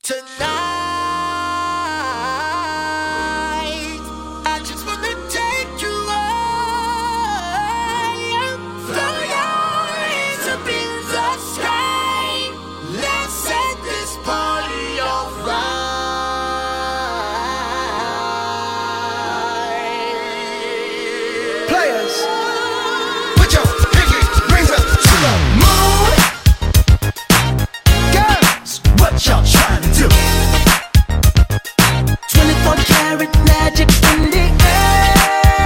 Tonight, I just wanna take you high. Throw your hands up in the sky. Let's set this party on fire. Players, put your pinky rings up to the moon. Girls, what y'all trying to do? 24 karat magic in the air.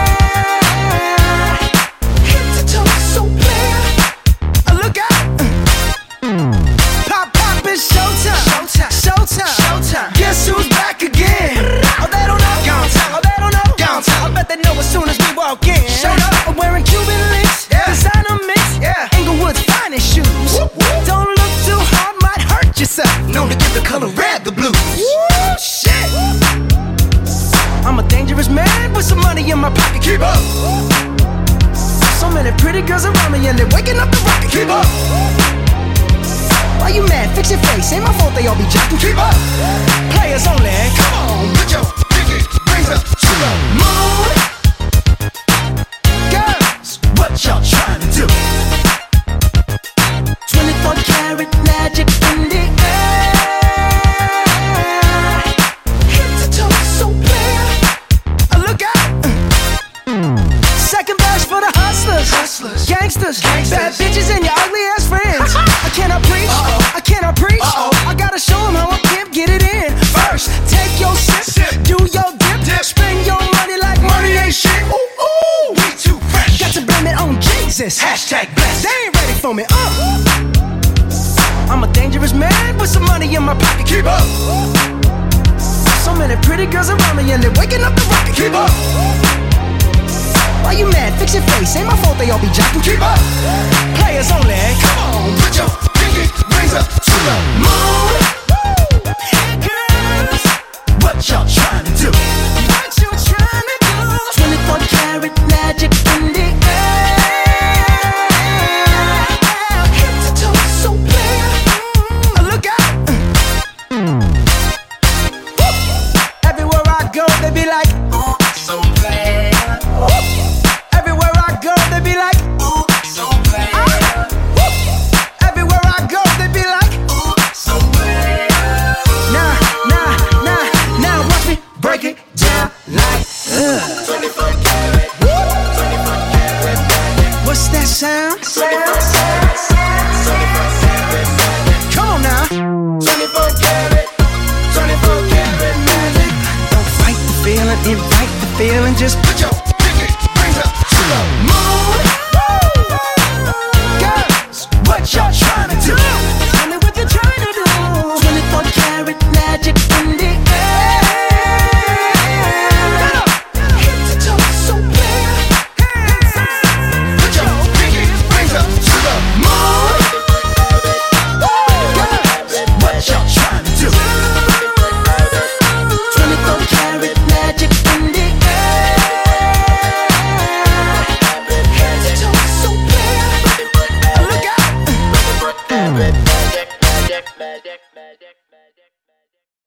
Head to toe so clear. Look out! Pop, pop, it's showtime. Showtime, showtime, showtime. Guess who's back again? Oh, they don't know. Gone time. Oh, they don't know. Gone time. I bet they know as soon as we walk in. Showed up. I'm wearing Cuban links. Yeah. Designer mix. Yeah. Inglewood's finest shoes. Whoop, whoop. Don't look too hard, might hurt yourself. Known to give the color red the blues. Woo, shit. I'm a dangerous man with some money in my pocket. Keep up. So many pretty girls around me and they're waking up the rocket. Keep up. Why you mad? Fix your face. Ain't my fault they all be jocking. Keep up. Players only. Come on, put your pinky rings up to the moon. Girls, what y'all trying to do? 24 karat magic in the air. Head to toe so clear. Look out. Second verse for the hustlers. Hustlers. Gangsters. Bad bitches and your ugly ass friends. I cannot preach. I cannot preach. I gotta show them how a pimp get it in. First, take your sip. Do your dip. Spend your money like money ain't shit. Ooh, ooh. We too fresh. Got to blame it on Jesus. Hashtag blessed. They ain't ready for me. I'm a dangerous man with some money in my pocket. Keep up. So many pretty girls around me and they're waking up the rocket. Keep up. Why you mad? Fix your face. Ain't my fault they all be jocking. Keep up. Players only. Come on, put your pinky rings up to the moon. Girls, what y'all trying to do? What you trying to do? 24 karat magic in the air. Head to toe so clear. Look out. Everywhere I go, they be like, Ooh, so clear. everywhere I go, they be like, Ooh, so clear. everywhere I go, they be like, Ooh, so clear. nah, watch me break it down like, 24 karat. 24 karat magic. what's that sound? 24 karat magic. Come on now. 24 karat. 24 karat magic. Don't fight the feeling, invite the feeling, just put your